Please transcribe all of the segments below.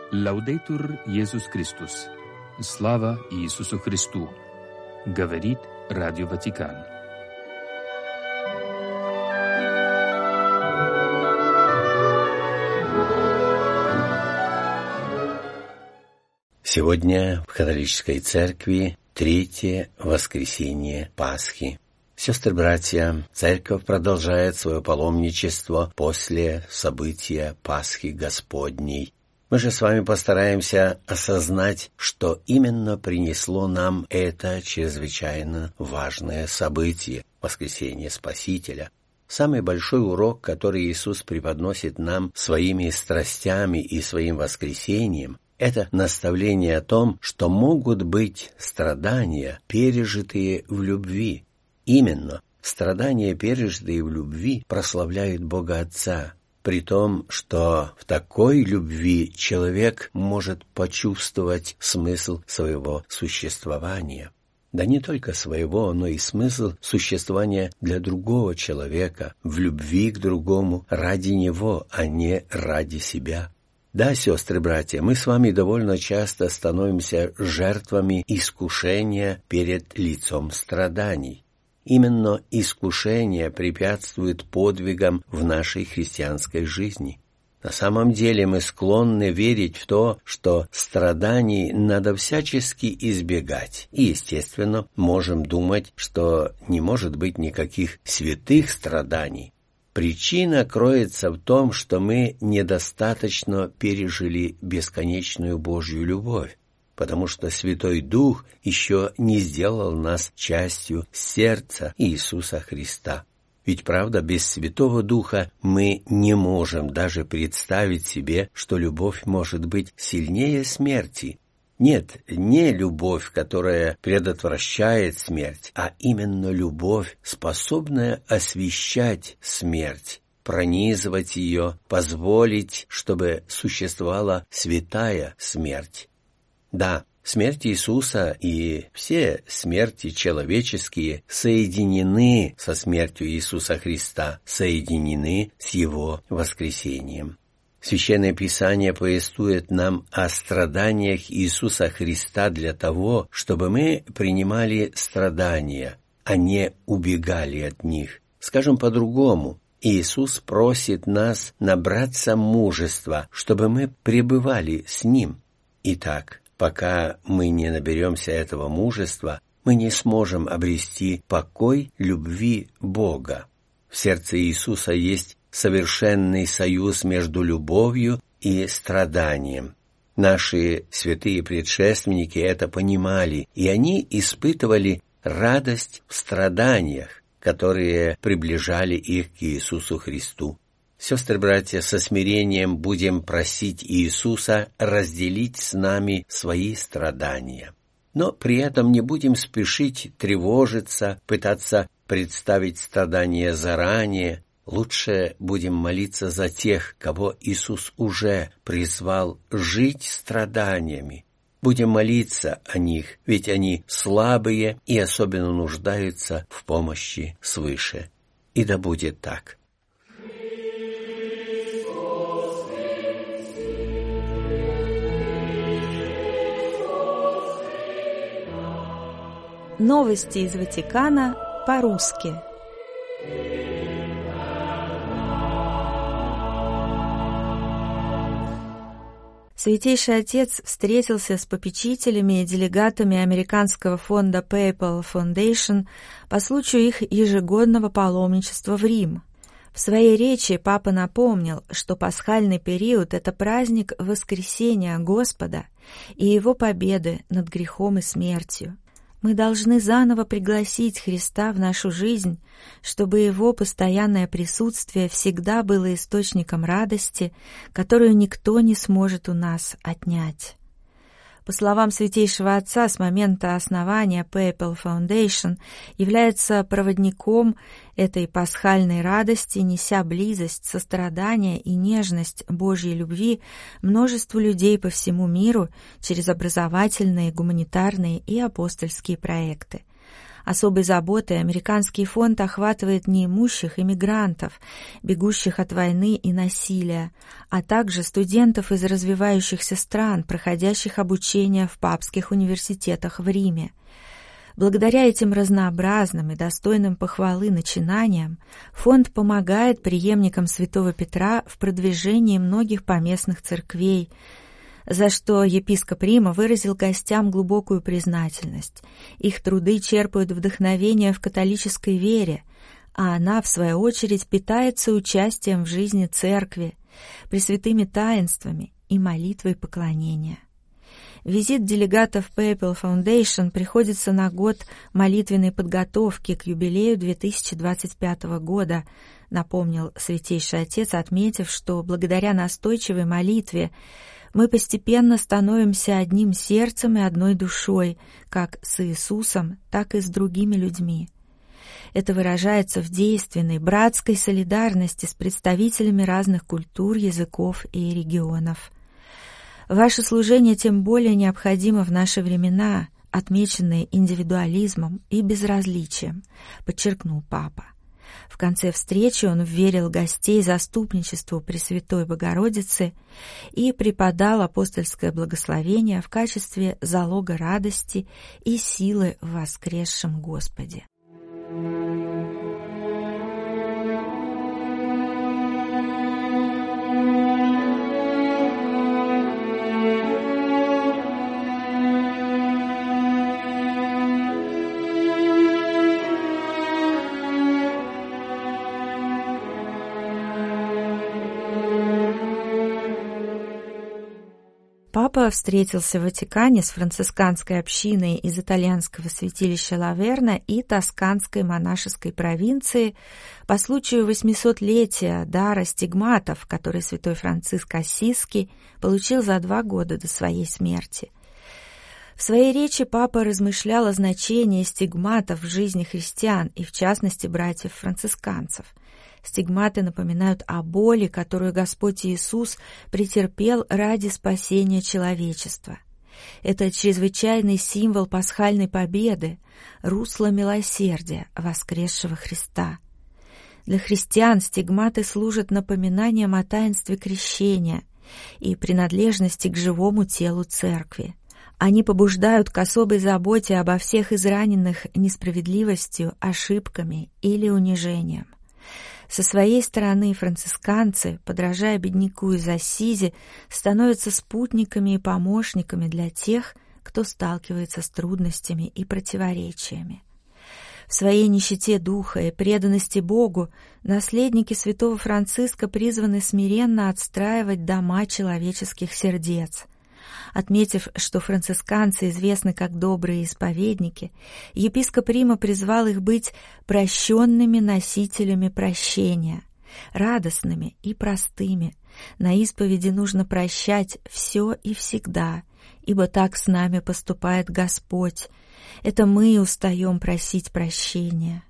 Лаудейтур Иисус Христос. Слава Иисусу Христу. Говорит Радио Ватикан. Сегодня в католической церкви третье воскресенье Пасхи. Сестры-братья, церковь продолжает свое паломничество после события Пасхи Господней. Мы же с вами постараемся осознать, что именно принесло нам это чрезвычайно важное событие – воскресение Спасителя. Самый большой урок, который Иисус преподносит нам своими страстями и своим воскресением – это наставление о том, что могут быть страдания, пережитые в любви. Именно страдания, пережитые в любви, прославляют Бога Отца. При том, что в такой любви человек может почувствовать смысл своего существования. Да не только своего, но и смысл существования для другого человека, в любви к другому ради него, а не ради себя. Да, сестры-братья, мы с вами довольно часто становимся жертвами искушения перед лицом страданий. Именно искушение препятствует подвигам в нашей христианской жизни. На самом деле мы склонны верить в то, что страданий надо всячески избегать, и, естественно, можем думать, что не может быть никаких святых страданий. Причина кроется в том, что мы недостаточно пережили бесконечную Божью любовь, потому что Святой Дух еще не сделал нас частью сердца Иисуса Христа. Ведь, правда, без Святого Духа мы не можем даже представить себе, что любовь может быть сильнее смерти. Нет, не любовь, которая предотвращает смерть, а именно любовь, способная освящать смерть, пронизывать ее, позволить, чтобы существовала святая смерть. Да, смерть Иисуса и все смерти человеческие соединены со смертью Иисуса Христа, соединены с Его воскресением. Священное Писание повествует нам о страданиях Иисуса Христа для того, чтобы мы принимали страдания, а не убегали от них. Скажем по-другому, Иисус просит нас набраться мужества, чтобы мы пребывали с Ним. Итак, пока мы не наберемся этого мужества, мы не сможем обрести покой любви Бога. В сердце Иисуса есть совершенный союз между любовью и страданием. Наши святые предшественники это понимали, и они испытывали радость в страданиях, которые приближали их к Иисусу Христу. Сестры-братья, со смирением будем просить Иисуса разделить с нами свои страдания. Но при этом не будем спешить тревожиться, пытаться представить страдания заранее. Лучше будем молиться за тех, кого Иисус уже призвал жить страданиями. Будем молиться о них, ведь они слабые и особенно нуждаются в помощи свыше. И да будет так. Новости из Ватикана по-русски. Святейший Отец встретился с попечителями и делегатами американского фонда PayPal Foundation по случаю их ежегодного паломничества в Рим. В своей речи Папа напомнил, что пасхальный период – это праздник воскресения Господа и Его победы над грехом и смертью. Мы должны заново пригласить Христа в нашу жизнь, чтобы Его постоянное присутствие всегда было источником радости, которую никто не сможет у нас отнять. По словам Святейшего Отца, с момента основания PayPal Foundation является проводником этой пасхальной радости, неся близость, сострадание и нежность Божьей любви множеству людей по всему миру через образовательные, гуманитарные и апостольские проекты. Особой заботой американский фонд охватывает неимущих иммигрантов, бегущих от войны и насилия, а также студентов из развивающихся стран, проходящих обучение в папских университетах в Риме. Благодаря этим разнообразным и достойным похвалы начинаниям фонд помогает преемникам святого Петра в продвижении многих поместных церквей, за что епископ Рима выразил гостям глубокую признательность. Их труды черпают вдохновение в католической вере, а она, в свою очередь, питается участием в жизни церкви, пресвятыми таинствами и молитвой поклонения. Визит делегатов Papal Foundation приходится на год молитвенной подготовки к юбилею 2025 года, напомнил Святейший Отец, отметив, что благодаря настойчивой молитве мы постепенно становимся одним сердцем и одной душой, как с Иисусом, так и с другими людьми. Это выражается в действенной, братской солидарности с представителями разных культур, языков и регионов. Ваше служение тем более необходимо в наши времена, отмеченные индивидуализмом и безразличием, подчеркнул Папа. В конце встречи он вверил гостей заступничеству Пресвятой Богородицы и преподал апостольское благословение в качестве залога радости и силы в воскресшем Господе. Папа встретился в Ватикане с францисканской общиной из итальянского святилища Лаверна и тосканской монашеской провинции по случаю 800-летия дара стигматов, который святой Франциск Ассизский получил за 2 года до своей смерти. В своей речи Папа размышлял о значении стигматов в жизни христиан и, в частности, братьев-францисканцев. Стигматы напоминают о боли, которую Господь Иисус претерпел ради спасения человечества. Это чрезвычайный символ пасхальной победы, русло милосердия воскресшего Христа. Для христиан стигматы служат напоминанием о таинстве крещения и принадлежности к живому телу Церкви. Они побуждают к особой заботе обо всех израненных несправедливостью, ошибками или унижением. Со своей стороны францисканцы, подражая бедняку из Ассизи, становятся спутниками и помощниками для тех, кто сталкивается с трудностями и противоречиями. В своей нищете духа и преданности Богу наследники святого Франциска призваны смиренно отстраивать дома человеческих сердец. Отметив, что францисканцы известны как добрые исповедники, епископ Рима призвал их быть прощенными носителями прощения, радостными и простыми. На исповеди нужно прощать все и всегда, ибо так с нами поступает Господь. Это мы устаем просить прощения.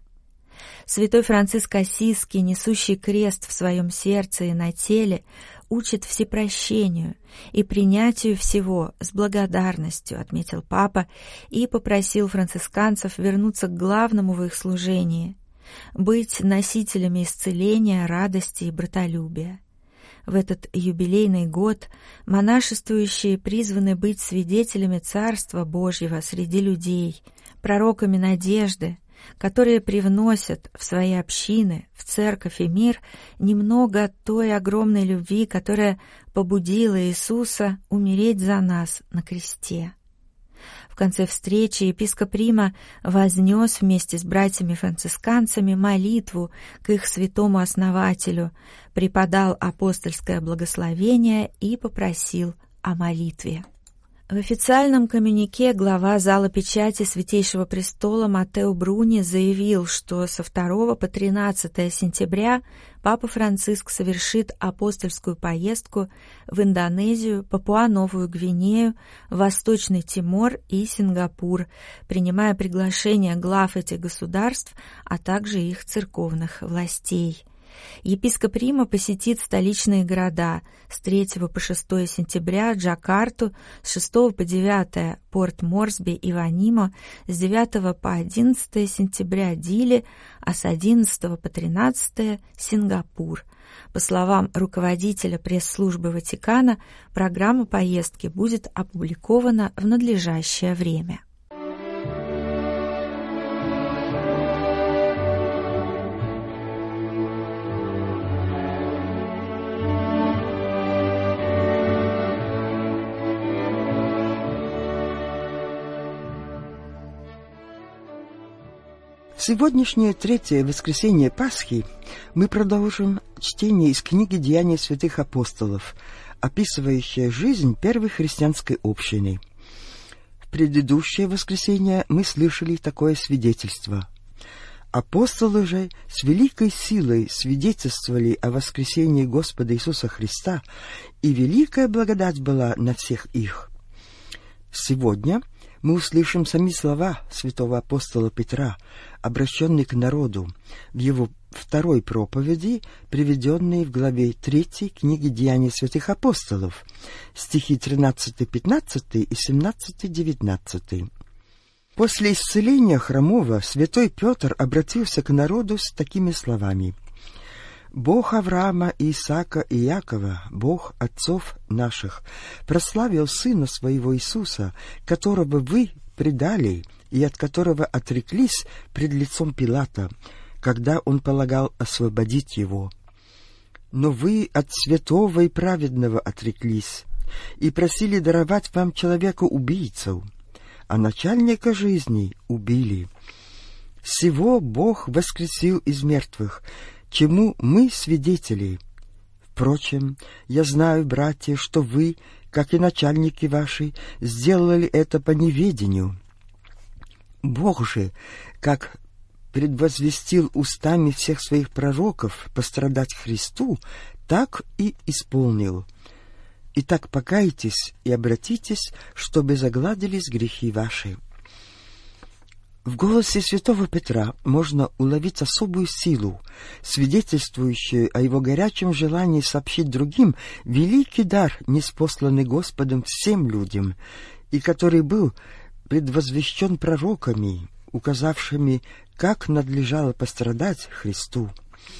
Святой Франциск Ассизский, несущий крест в своем сердце и на теле, учит всепрощению и принятию всего с благодарностью, отметил Папа, и попросил францисканцев вернуться к главному в их служении – быть носителями исцеления, радости и братолюбия. В этот юбилейный год монашествующие призваны быть свидетелями Царства Божьего среди людей, пророками надежды, которые привносят в свои общины, в церковь и мир немного той огромной любви, которая побудила Иисуса умереть за нас на кресте. В конце встречи епископ Рима вознес вместе с братьями-францисканцами молитву к их святому основателю, преподал апостольское благословение и попросил о молитве. В официальном коммюнике глава Зала печати Святейшего Престола Маттео Бруни заявил, что со 2 по 13 сентября Папа Франциск совершит апостольскую поездку в Индонезию, Папуа-Новую Гвинею, Восточный Тимор и Сингапур, принимая приглашения глав этих государств, а также их церковных властей. Епископ Рима посетит столичные города с 3 по 6 сентября Джакарту, с 6 по 9 Порт Морсби и Ванима, с 9 по 11 сентября Дили, а с 11 по 13 Сингапур. По словам руководителя пресс-службы Ватикана, программа поездки будет опубликована в надлежащее время. Сегодняшнее третье воскресенье Пасхи мы продолжим чтение из книги «Деяния святых апостолов», описывающая жизнь первой христианской общины. В предыдущее воскресенье мы слышали такое свидетельство. Апостолы же с великой силой свидетельствовали о воскресении Господа Иисуса Христа, и великая благодать была на всех их. Сегодня мы услышим сами слова святого апостола Петра, обращенные к народу, в его второй проповеди, приведенной в главе 3 книги «Деяния святых апостолов», стихи 13-15 и 17-19. После исцеления хромого святой Петр обратился к народу с такими словами: «Бог Авраама, Исаака и Иакова, Бог отцов наших, прославил Сына Своего Иисуса, которого вы предали и от которого отреклись пред лицом Пилата, когда он полагал освободить его. Но вы от святого и праведного отреклись и просили даровать вам человека-убийцу, а начальника жизни убили. Сего Бог воскресил из мертвых, чему мы свидетели. Впрочем, я знаю, братья, что вы, как и начальники ваши, сделали это по неведению. Бог же, как предвозвестил устами всех своих пророков пострадать Христу, так и исполнил. Итак, покайтесь и обратитесь, чтобы загладились грехи ваши». В голосе святого Петра можно уловить особую силу, свидетельствующую о его горячем желании сообщить другим великий дар, ниспосланный Господом всем людям, и который был предвозвещен пророками, указавшими, как надлежало пострадать Христу.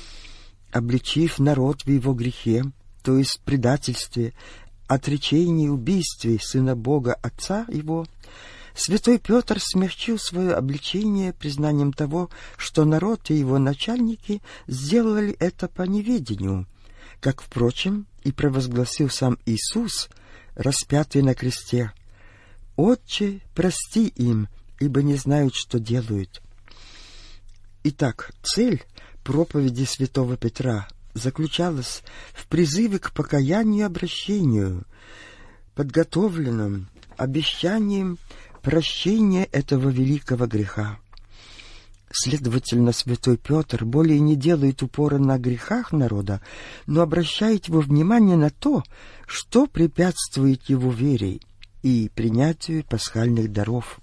Обличив народ в его грехе, то есть предательстве, отречении и убийстве Сына Бога Отца его, святой Петр смягчил свое обличение признанием того, что народ и его начальники сделали это по неведению, как, впрочем, и провозгласил сам Иисус, распятый на кресте: «Отче, прости им, ибо не знают, что делают». Итак, цель проповеди святого Петра заключалась в призыве к покаянию и обращению, подготовленном обещанием прощения этого великого греха. Следовательно, святой Петр более не делает упора на грехах народа, но обращает его внимание на то, что препятствует его вере и принятию пасхальных даров.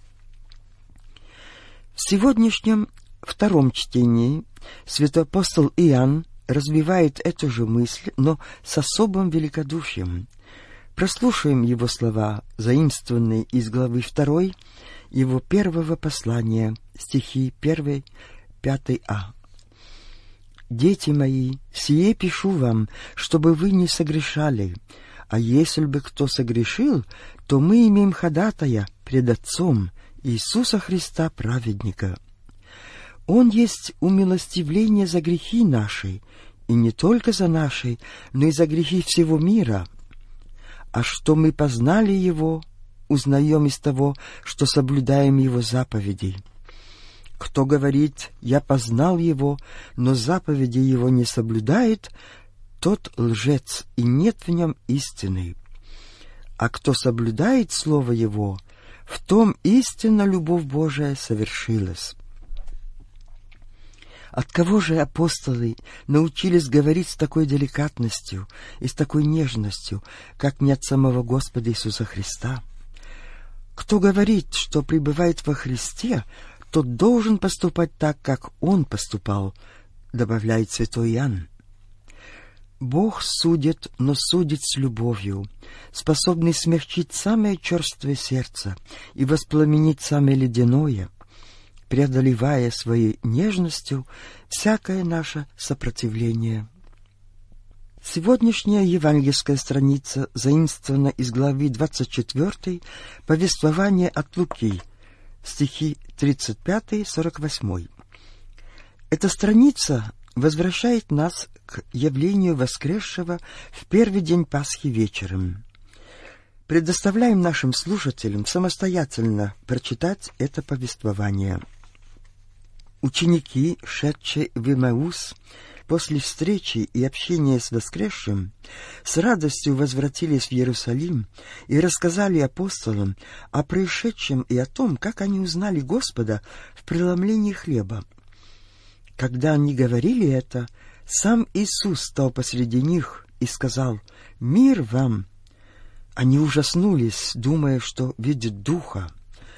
В сегодняшнем втором чтении святой апостол Иоанн развивает эту же мысль, но с особым великодушием. Прослушаем его слова, заимствованные из главы 2 его первого послания, стихи 1, 5а. «Дети мои, сие пишу вам, чтобы вы не согрешали, а если бы кто согрешил, то мы имеем ходатая пред Отцом, Иисуса Христа праведника. Он есть умилостивление за грехи наши, и не только за наши, но и за грехи всего мира. А что мы познали Его, узнаем из того, что соблюдаем Его заповеди. Кто говорит: «Я познал Его», но заповеди Его не соблюдает, тот лжец, и нет в нем истины. А кто соблюдает Слово Его, в том истинно любовь Божия совершилась». От кого же апостолы научились говорить с такой деликатностью и с такой нежностью, как не от самого Господа Иисуса Христа? Кто говорит, что пребывает во Христе, тот должен поступать так, как Он поступал, добавляет святой Иоанн. Бог судит, но судит с любовью, способный смягчить самое черствое сердце и воспламенить самое ледяное, преодолевая своей нежностью всякое наше сопротивление. Сегодняшняя евангельская страница заимствована из главы 24 повествования от Луки, стихи 35-48. Эта страница возвращает нас к явлению воскресшего в первый день Пасхи вечером. Предоставляем нашим слушателям самостоятельно прочитать это повествование. Ученики, шедшие в Эмаус, после встречи и общения с воскресшим, с радостью возвратились в Иерусалим и рассказали апостолам о происшедшем и о том, как они узнали Господа в преломлении хлеба. Когда они говорили это, сам Иисус стал посреди них и сказал: «Мир вам!» Они ужаснулись, думая, что видят Духа.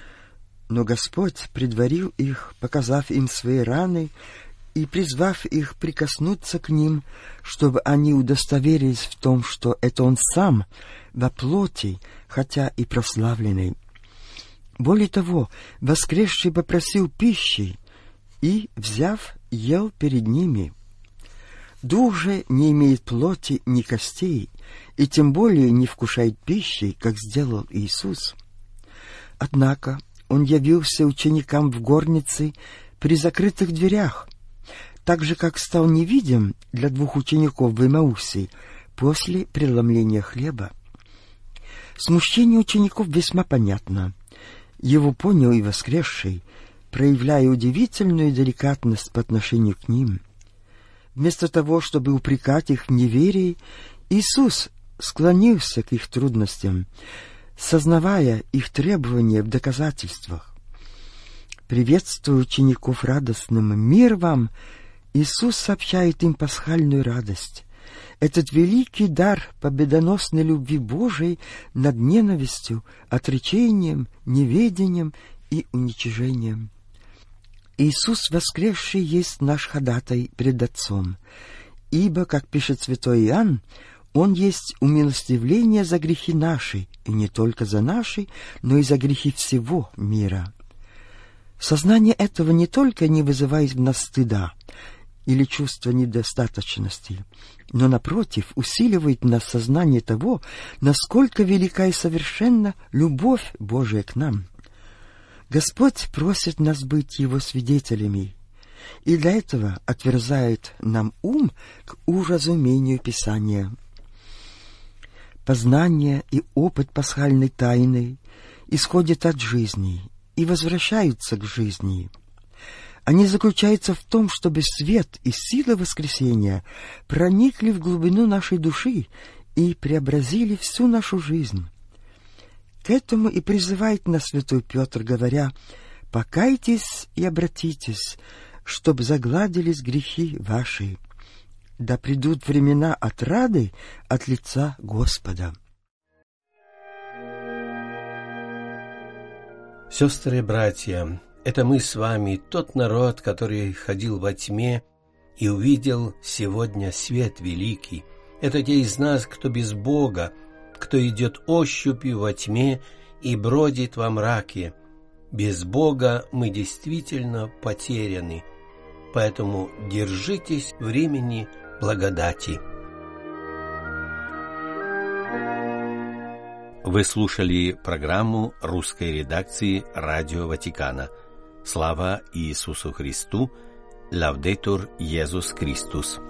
Но Господь предварил их, показав им свои раны и призвав их прикоснуться к ним, чтобы они удостоверились в том, что это Он Сам во плоти, хотя и прославленный. Более того, воскресший попросил пищи и, взяв, ел перед ними. Дух же не имеет плоти ни костей, и тем более не вкушает пищи, как сделал Иисус. Однако Он явился ученикам в горнице при закрытых дверях, так же, как стал невидим для двух учеников в Эмаусе после преломления хлеба. Смущение учеников весьма понятно. Его понял и воскресший, проявляя удивительную деликатность по отношению к ним. Вместо того, чтобы упрекать их в неверии, Иисус склонился к их трудностям, сознавая их требования в доказательствах. Приветствуя учеников радостным «Мир вам!», Иисус сообщает им пасхальную радость. Этот великий дар победоносной любви Божией над ненавистью, отречением, неведением и уничижением. Иисус воскресший есть наш ходатай пред Отцом, ибо, как пишет святой Иоанн, Он есть умилостивление за грехи наши, и не только за наши, но и за грехи всего мира. Сознание этого не только не вызывает в нас стыда или чувства недостаточности, но, напротив, усиливает в нас сознание того, насколько велика и совершенна любовь Божия к нам. Господь просит нас быть Его свидетелями, и для этого отверзает нам ум к уразумению Писания. Познание и опыт пасхальной тайны исходят от жизни и возвращаются к жизни. Они заключаются в том, чтобы свет и сила воскресения проникли в глубину нашей души и преобразили всю нашу жизнь. К этому и призывает нас святой Петр, говоря: «Покайтесь и обратитесь, чтоб загладились грехи ваши. Да придут времена отрады от лица Господа». Сестры и братья, это мы с вами, тот народ, который ходил во тьме и увидел сегодня свет великий. Это те из нас, кто без Бога, кто идет ощупью во тьме и бродит во мраке. Без Бога мы действительно потеряны, поэтому держитесь времени благодати. Вы слушали программу русской редакции Радио Ватикана. Слава Иисусу Христу! Лаудетур Иисус Христос!